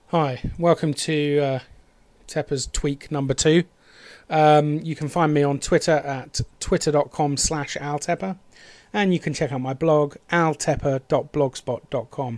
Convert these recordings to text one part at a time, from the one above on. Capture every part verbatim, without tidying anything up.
Hi, welcome to uh, Tepper's Tweak number two. Um, you can find me on Twitter at twitter.com slash altepper, and you can check out my blog, altepper dot blogspot dot com.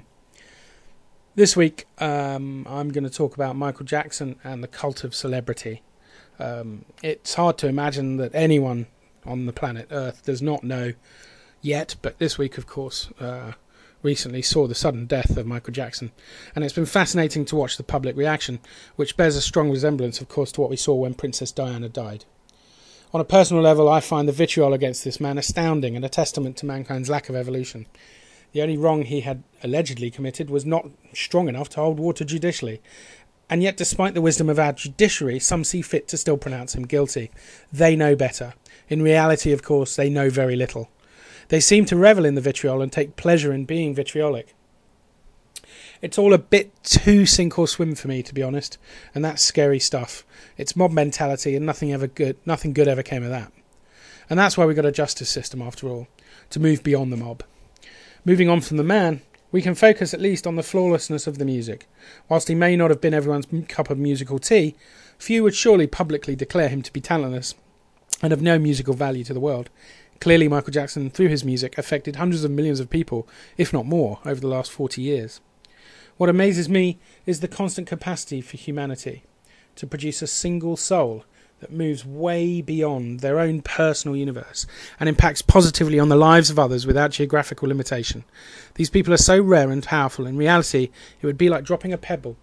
This week, um, I'm going to talk about Michael Jackson and the cult of celebrity. Um, it's hard to imagine that anyone on the planet Earth does not know yet, but this week, of course, uh, recently saw the sudden death of Michael Jackson, and it's been fascinating to watch the public reaction, which bears a strong resemblance, of course, to what we saw when Princess Diana died. On a personal level, I find the vitriol against this man astounding and a testament to mankind's lack of evolution. The only wrong he had allegedly committed was not strong enough to hold water judicially, and yet despite the wisdom of our judiciary, some see fit to still pronounce him guilty. They know better. In reality, of course, they know very little. They seem to revel in the vitriol and take pleasure in being vitriolic. It's all a bit too sink or swim for me, to be honest, and that's scary stuff. It's mob mentality, and nothing ever good, nothing good ever came of that. And that's why we got a justice system, after all, to move beyond the mob. Moving on from the man, we can focus at least on the flawlessness of the music. Whilst he may not have been everyone's cup of musical tea, few would surely publicly declare him to be talentless and of no musical value to the world. Clearly, Michael Jackson, through his music, affected hundreds of millions of people, if not more, over the last forty years. What amazes me is the constant capacity for humanity to produce a single soul that moves way beyond their own personal universe and impacts positively on the lives of others without geographical limitation. These people are so rare and powerful. In reality, it would be like dropping a pebble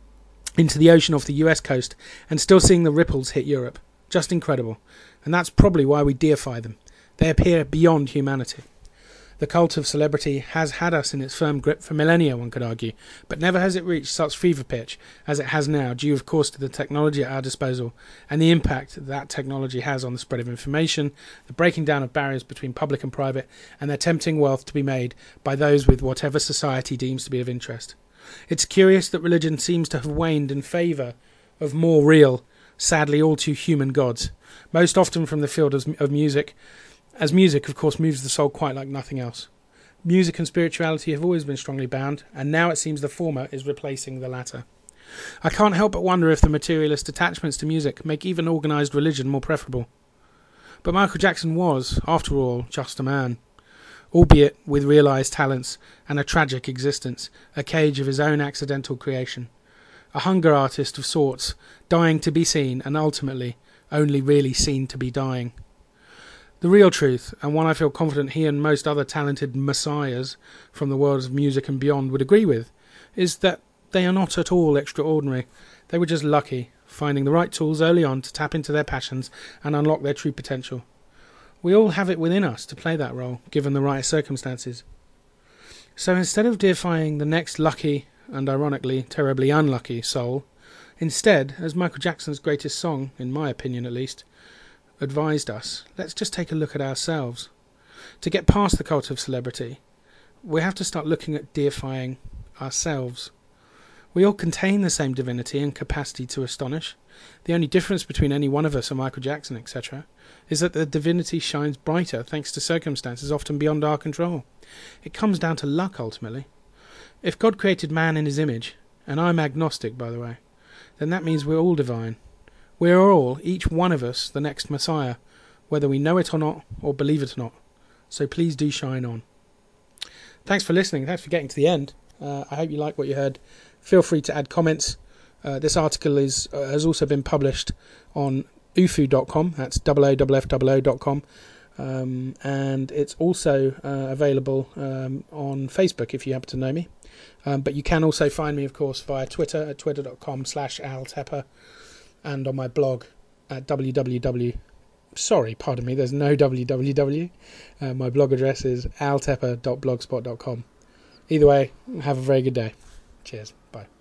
into the ocean off the U S coast and still seeing the ripples hit Europe. Just incredible. And that's probably why we deify them. They appear beyond humanity. The cult of celebrity has had us in its firm grip for millennia, one could argue, but never has it reached such fever pitch as it has now, due of course to the technology at our disposal and the impact that technology has on the spread of information, the breaking down of barriers between public and private, and their tempting wealth to be made by those with whatever society deems to be of interest. It's curious that religion seems to have waned in favour of more real, sadly all too human gods, most often from the field of music, as music, of course, moves the soul quite like nothing else. Music and spirituality have always been strongly bound, and now it seems the former is replacing the latter. I can't help but wonder if the materialist attachments to music make even organised religion more preferable. But Michael Jackson was, after all, just a man, albeit with realised talents and a tragic existence, a cage of his own accidental creation. A hunger artist of sorts, dying to be seen, and ultimately only really seen to be dying. The real truth, and one I feel confident he and most other talented messiahs from the worlds of music and beyond would agree with, is that they are not at all extraordinary. They were just lucky, finding the right tools early on to tap into their passions and unlock their true potential. We all have it within us to play that role, given the right circumstances. So instead of deifying the next lucky, and ironically terribly unlucky soul, instead, as Michael Jackson's greatest song, in my opinion at least, advised us, let's just take a look at ourselves. To get past the cult of celebrity, we have to start looking at deifying ourselves. We all contain the same divinity and capacity to astonish. The only difference between any one of us and Michael Jackson, et cetera, is that the divinity shines brighter thanks to circumstances often beyond our control. It comes down to luck, ultimately. If God created man in his image, and I'm agnostic, by the way, then that means we're all divine. We are all, each one of us, the next Messiah, whether we know it or not, or believe it or not. So please do shine on. Thanks for listening. Thanks for getting to the end. Uh, I hope you like what you heard. Feel free to add comments. Uh, this article is uh, has also been published on O F O dot com. That's O O F F O O dot com. Um, and it's also uh, available um, on Facebook if you happen to know me. Um, but you can also find me, of course, via Twitter at twitter.com slash altepper. And on my blog at www. Sorry, pardon me, there's no www. Uh, my blog address is altepper dot blogspot dot com. Either way, have a very good day. Cheers. Bye.